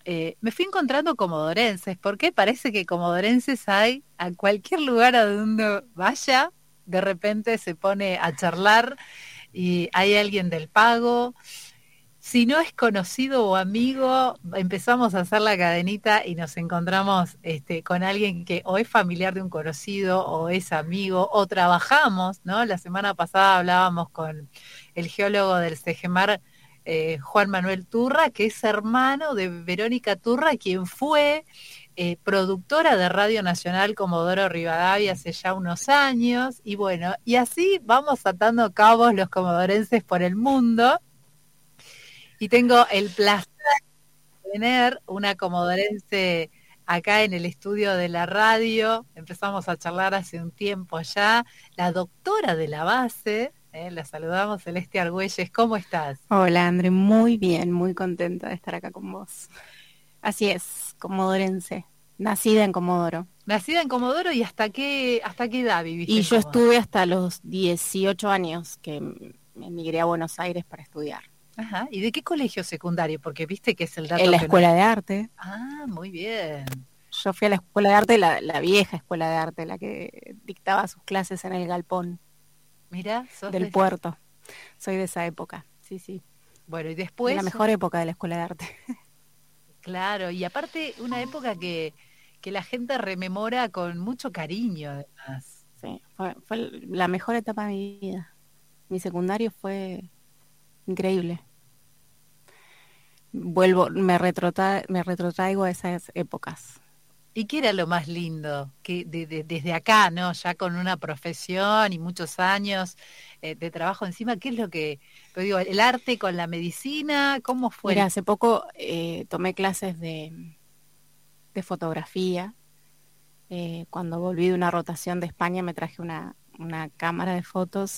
me fui encontrando comodorenses, porque parece que comodorenses hay a cualquier lugar a donde uno vaya, de repente se pone a charlar y hay alguien del pago. Si no es conocido o amigo, empezamos a hacer la cadenita y nos encontramos con alguien que o es familiar de un conocido o es amigo o trabajamos, ¿no? La semana pasada hablábamos con el geólogo del Sejemar, Juan Manuel Turra, que es hermano de Verónica Turra, quien fue productora de Radio Nacional Comodoro Rivadavia hace ya unos años. Y bueno, y así vamos atando cabos los comodorenses por el mundo. Y tengo el placer de tener una comodorense acá en el estudio de la radio. Empezamos a charlar hace un tiempo ya. La doctora de la base, la saludamos, Celeste Argüelles. ¿Cómo estás? Hola, André, muy bien, muy contenta de estar acá con vos. Así es, comodorense, nacida en Comodoro. Nacida en Comodoro, ¿y hasta qué edad viviste Y en yo Comodoro? estuve hasta los 18 años que me emigré a Buenos Aires para estudiar. Ajá. ¿Y de qué colegio secundario? Porque viste que es el dato En la que no... Escuela de Arte. Ah, muy bien. Yo fui a la Escuela de Arte, la vieja Escuela de Arte, la que dictaba sus clases en el galpón Mirá, sos del de... puerto. Soy de esa época, sí. Bueno, y De la después... mejor época de la Escuela de Arte. Claro, y aparte una época que la gente rememora con mucho cariño, además. Sí, fue la mejor etapa de mi vida. Mi secundario fue increíble. Me retrotraigo a esas épocas. ¿Y qué era lo más lindo? Que desde acá, ¿no? Ya con una profesión y muchos años de trabajo encima, ¿qué es lo que, pero digo, el arte con la medicina? ¿Cómo fue Mira, hace poco tomé clases de fotografía. Cuando volví de una rotación de España me traje una cámara de fotos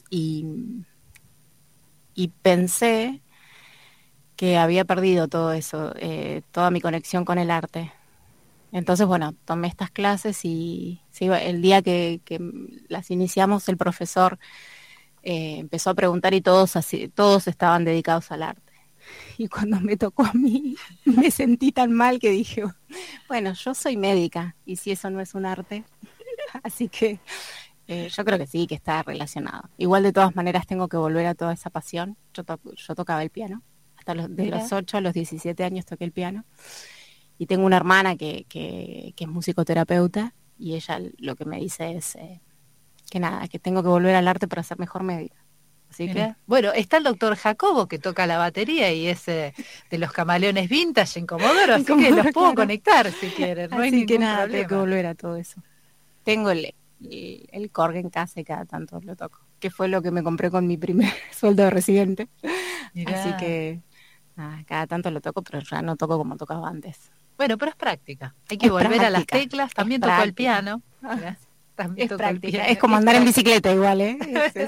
y pensé que había perdido todo eso, toda mi conexión con el arte. Entonces, bueno, tomé estas clases y sí, el día que las iniciamos, el profesor empezó a preguntar y todos estaban dedicados al arte. Y cuando me tocó a mí, me sentí tan mal que dije, bueno, yo soy médica y si eso no es un arte, así que yo creo que sí, que está relacionado. Igual de todas maneras tengo que volver a toda esa pasión. Yo tocaba el piano, de Mira, los 8 a los 17 años toqué el piano. Y tengo una hermana que es musicoterapeuta y ella lo que me dice es que nada, que tengo que volver al arte para ser mejor médica. Así que... mira. Bueno, está el doctor Jacobo que toca la batería y es de los camaleones vintage en Comodoro, así que los puedo claro. conectar si quieren, no hay Así que ningún nada, tengo que problema. volver a todo eso. Tengo el Korg en casa y cada tanto lo toco, que fue lo que me compré con mi primer sueldo de residente. Así Mirá. que nada, cada tanto lo toco, pero ya no toco como tocaba antes. Bueno, pero es práctica. Hay que Es volver a las práctica, teclas. es También tocó el práctica. piano. Mirá, también Es tocó el práctica, piano. es como Es andar en práctica. bicicleta igual, ¿eh?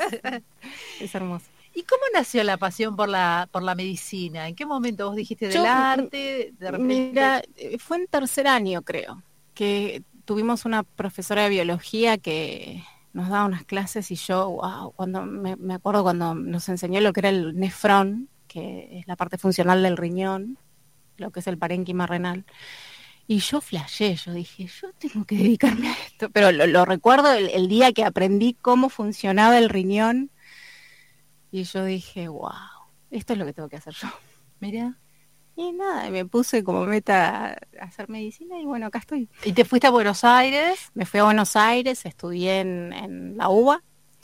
Es hermoso. ¿Y cómo nació la pasión por la medicina? ¿En qué momento vos dijiste del Yo, arte? De repente. mira, fue en tercer año, creo, que tuvimos una profesora de biología que nos daba unas clases y yo, wow, cuando me acuerdo cuando nos enseñó lo que era el nefrón, que es la parte funcional del riñón, lo que es el parénquima renal. Y yo flashé, yo dije, yo tengo que dedicarme a esto. Pero lo recuerdo el día que aprendí cómo funcionaba el riñón y yo dije, wow, esto es lo que tengo que hacer yo. Mira. Y nada, me puse como meta a hacer medicina y bueno, acá estoy. ¿Y te fuiste a Buenos Aires? Me fui a Buenos Aires, estudié en la UBA.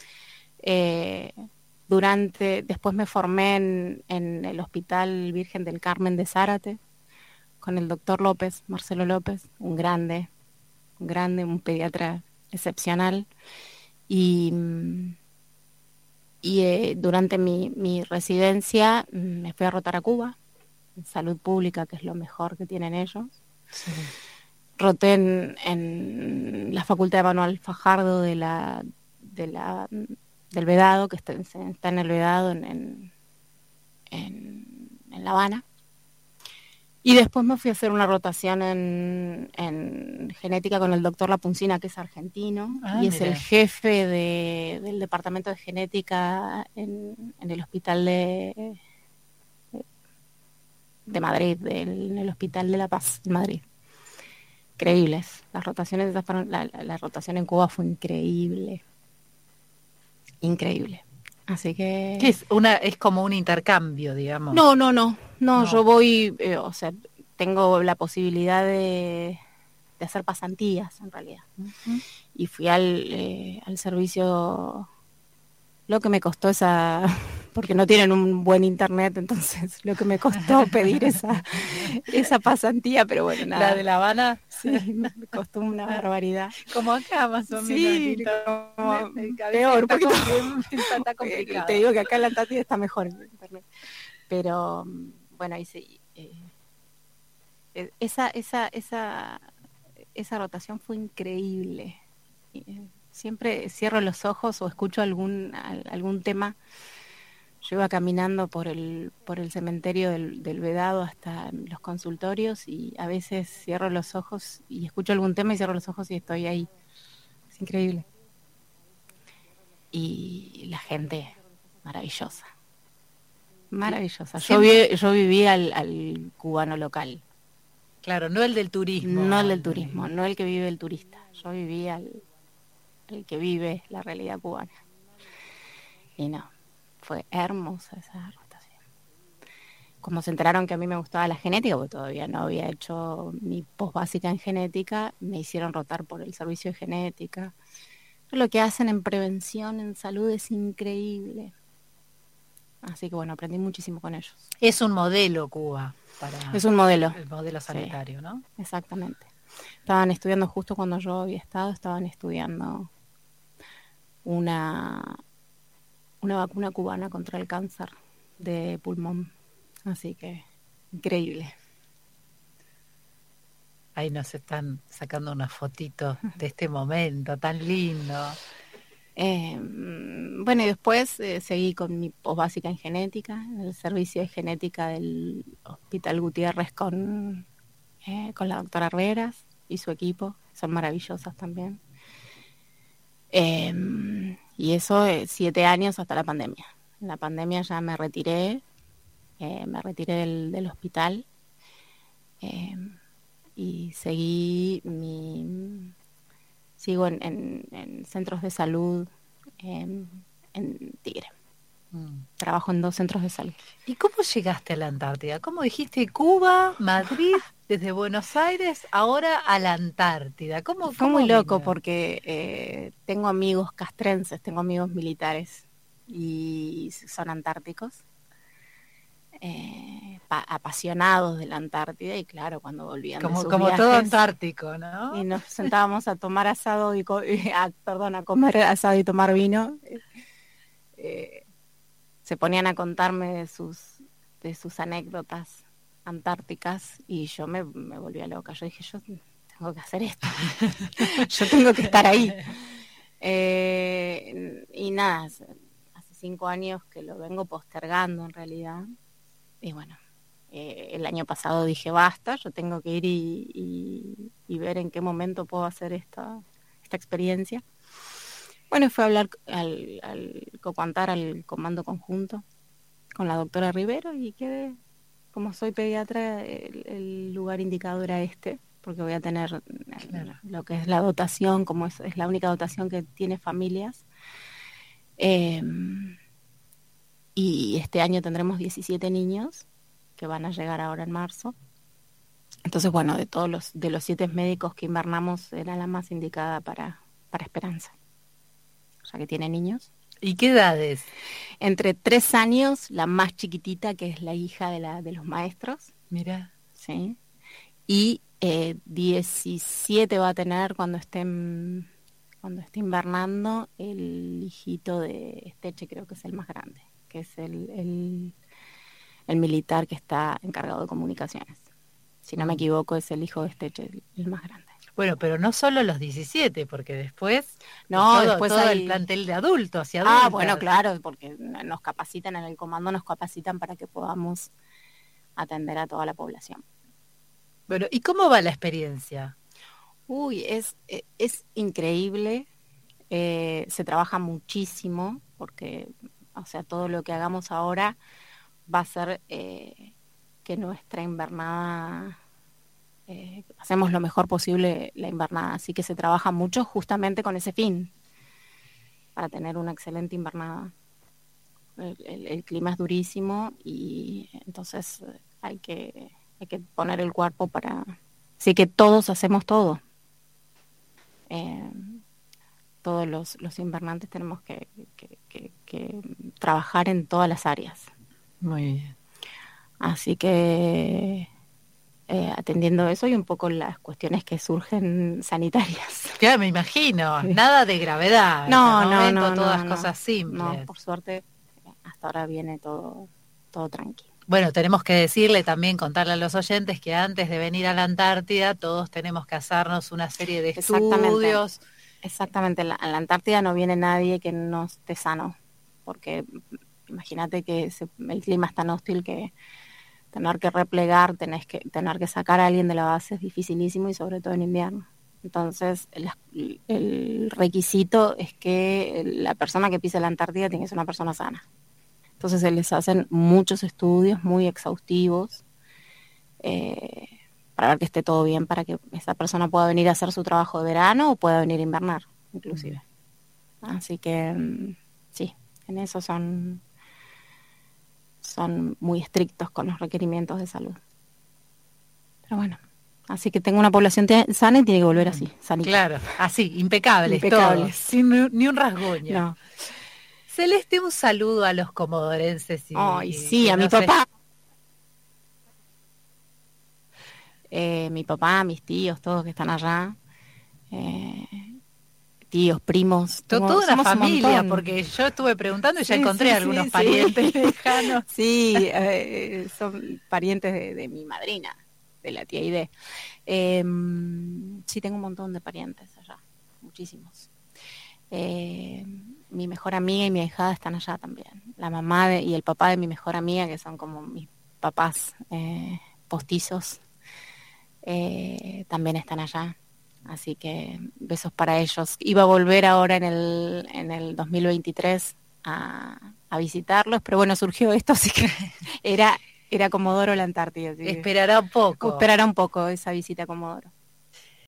Eh, después me formé en el Hospital Virgen del Carmen de Zárate con el doctor López, Marcelo López, un pediatra excepcional. Y, durante mi residencia me fui a rotar a Cuba, en salud pública, que es lo mejor que tienen ellos. Sí. Roté en la Facultad de Manuel Fajardo del Vedado, que está en el Vedado, en La Habana. Y después me fui a hacer una rotación en genética con el doctor Lapuncina, que es argentino, y es Mira. el jefe del departamento de genética en el hospital de Madrid, en el Hospital de la Paz, en Madrid. Increíbles. Las rotaciones, la rotación en Cuba fue increíble. Increíble. Así que... ¿Qué es? Es como un intercambio, digamos. No, yo voy, o sea, tengo la posibilidad de hacer pasantías, en realidad. Uh-huh. Y fui al servicio, lo que me costó porque no tienen un buen internet, entonces lo que me costó pedir esa pasantía, pero bueno, nada. ¿La de La Habana? Sí, me costó una barbaridad. Como acá más o menos. Sí, como peor, porque está complicado. Te digo que acá en la Antártida está mejor el internet. Pero bueno, esa rotación fue increíble. Siempre cierro los ojos o escucho algún tema. Yo iba caminando por el cementerio del Vedado hasta los consultorios y a veces cierro los ojos y escucho algún tema y cierro los ojos y estoy ahí. Es increíble. Y la gente maravillosa. Maravillosa. Yo viví al cubano local. Claro, no el del turismo. No el del turismo, no el que vive el turista. Yo viví el que vive la realidad cubana. Y no, fue hermosa esa rotación. Como se enteraron que a mí me gustaba la genética, porque todavía no había hecho mi posbásica en genética, me hicieron rotar por el servicio de genética. Lo que hacen en prevención, en salud, es increíble. Así que bueno, aprendí muchísimo con ellos. Es un modelo Cuba es un modelo. El modelo sanitario, sí. ¿No? Exactamente. Estaban estudiando justo cuando yo había estado, estaban estudiando una vacuna cubana contra el cáncer de pulmón. Así que increíble. Ahí nos están sacando unas fotitos de este momento tan lindo. Bueno, y después seguí con mi posbásica en genética, en el servicio de genética del Hospital Gutiérrez con la doctora Herreras y su equipo, son maravillosas también. Y eso 7 años hasta la pandemia. En la pandemia ya me retiré del hospital y sigo en centros de salud en Tigre. Trabajo en 2 centros de salud. ¿Y cómo llegaste a la Antártida? ¿Cómo dijiste Cuba, Madrid, desde Buenos Aires, ahora a la Antártida? Fue muy loco porque tengo amigos castrenses, tengo amigos militares y son antárticos. Apasionados de la Antártida y claro, cuando volvían de sus como viajes, todo antártico, ¿no? Y nos sentábamos a tomar asado a comer asado y tomar vino. Se ponían a contarme de sus anécdotas antárticas y yo me volvía loca. Yo dije, yo tengo que hacer esto. Yo tengo que estar ahí. Y nada, hace 5 años que lo vengo postergando en realidad. Y bueno, el año pasado dije, basta, yo tengo que ir y ver en qué momento puedo hacer esta experiencia. Bueno, fue a hablar al Cocuantar, al Comando Conjunto, con la doctora Rivero y quedé, como soy pediatra, el lugar indicado era porque voy a tener lo que es la dotación, como es la única dotación que tiene familias. Y este año tendremos 17 niños que van a llegar ahora en marzo. Entonces, bueno, de los 7 médicos que invernamos, era la más indicada para Esperanza, ya que tiene niños. ¿Y qué edades? Entre 3 años, la más chiquitita, que es la hija de los maestros. Mira. Sí. Y 17 va a tener cuando esté invernando el hijito de Esteche, creo que es el más grande, que es el militar que está encargado de comunicaciones. Si no me equivoco, es el hijo de Esteche, el más grande. Bueno, pero no solo los 17, porque después después todo el plantel de adultos y adultas. Bueno, claro, porque nos capacitan en el comando, nos capacitan para que podamos atender a toda la población. Bueno, ¿y cómo va la experiencia? Es increíble, se trabaja muchísimo, porque, o sea, todo lo que hagamos ahora va a ser que nuestra invernada, hacemos lo mejor posible la invernada, así que se trabaja mucho justamente con ese fin, para tener una excelente invernada. El clima es durísimo y entonces hay que poner el cuerpo para... Así que todos hacemos todo. Todos los invernantes tenemos que trabajar en todas las áreas. Muy bien. Así que atendiendo eso y un poco las cuestiones que surgen sanitarias. Ya me imagino, nada de gravedad. No, todas cosas simples. No, por suerte, hasta ahora viene todo tranquilo. Bueno, tenemos que decirle también, contarle a los oyentes que antes de venir a la Antártida todos tenemos que hacernos una serie de estudios. Exactamente, en la Antártida no viene nadie que no esté sano, porque imagínate que el clima es tan hostil que tener que replegar, tener que sacar a alguien de la base es dificilísimo y sobre todo en invierno. Entonces, el requisito es que la persona que pise la Antártida tiene que ser una persona sana. Entonces se les hacen muchos estudios muy exhaustivos para ver que esté todo bien, para que esa persona pueda venir a hacer su trabajo de verano o pueda venir a invernar, inclusive. Así que sí, en eso son muy estrictos con los requerimientos de salud. Pero bueno, así que tengo una población sana y tiene que volver así, sanita. Claro, así, impecables. Todos, sin ni un rasguño. No. Celeste, un saludo a los comodorenses. Ay, sí, a mi papá. Mi papá, mis tíos, todos que están allá. Tíos, primos. Toda una familia, porque yo estuve preguntando y ya encontré algunos parientes lejanos. Sí, son parientes de mi madrina, de la tía Ide. Sí, tengo un montón de parientes allá, muchísimos. Mi mejor amiga y mi ahijada están allá también. La mamá y el papá de mi mejor amiga, que son como mis papás postizos, también están allá. Así que besos para ellos. Iba a volver ahora en el 2023 a visitarlos, pero bueno, surgió esto, así que era Comodoro la Antártida. Esperará un poco. Esperará un poco esa visita a Comodoro.